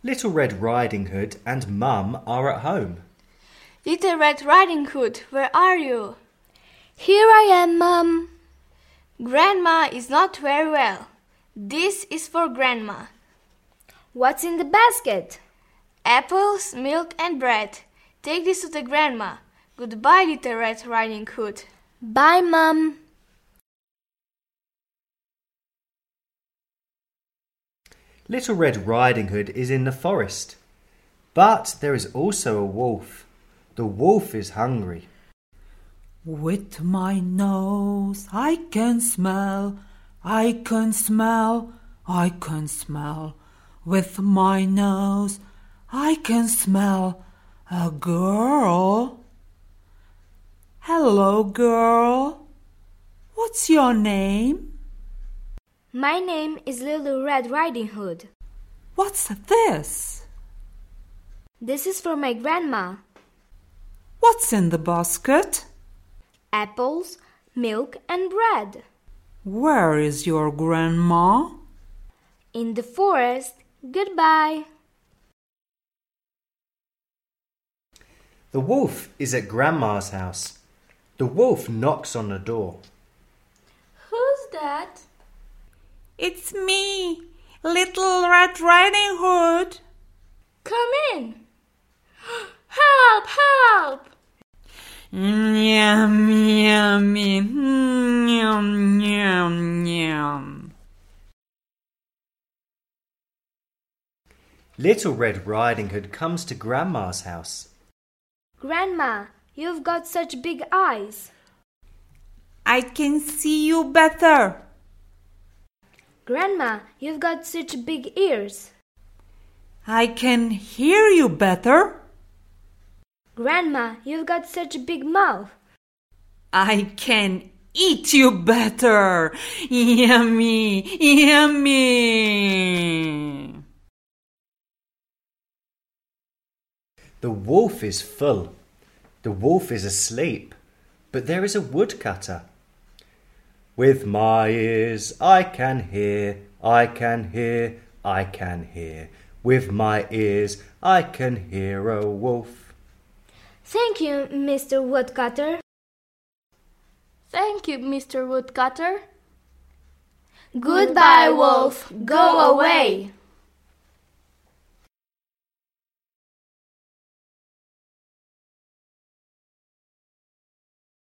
Little Red Riding Hood and Mum are at home. Little Red Riding Hood, where are you? Here I am, Mum. Grandma is not very well. This is for Grandma. What's in the basket? Apples, milk and bread. Take this to the Grandma. Goodbye, Little Red Riding Hood. Bye, Mum. Little Red Riding Hood is in the forest. But there is also a wolf. The wolf is hungry. With my nose I can smell, I can smell, I can smell. With my nose I can smell a girl. Hello, girl. What's your name? My name is Little Red Riding Hood. What's this? This is for my grandma. What's in the basket? Apples, milk and bread. Where is your grandma? In the forest. Goodbye. The wolf is at Grandma's house. The wolf knocks on the door. Who's that? It's me, Little Red Riding Hood. Come in. Help! Help! Yum, yummy, yum, yum, yum. Little Red Riding Hood comes to Grandma's house. Grandma, you've got such big eyes. I can see you better. Grandma, you've got such big ears. I can hear you better. Grandma, you've got such a big mouth. I can eat you better. Yummy, yummy. The wolf is full. The wolf is asleep, but there is a woodcutter. With my ears I can hear, I can hear, I can hear. With my ears I can hear a wolf. Thank you, Mr. Woodcutter. Thank you, Mr. Woodcutter. Goodbye, wolf. Go away.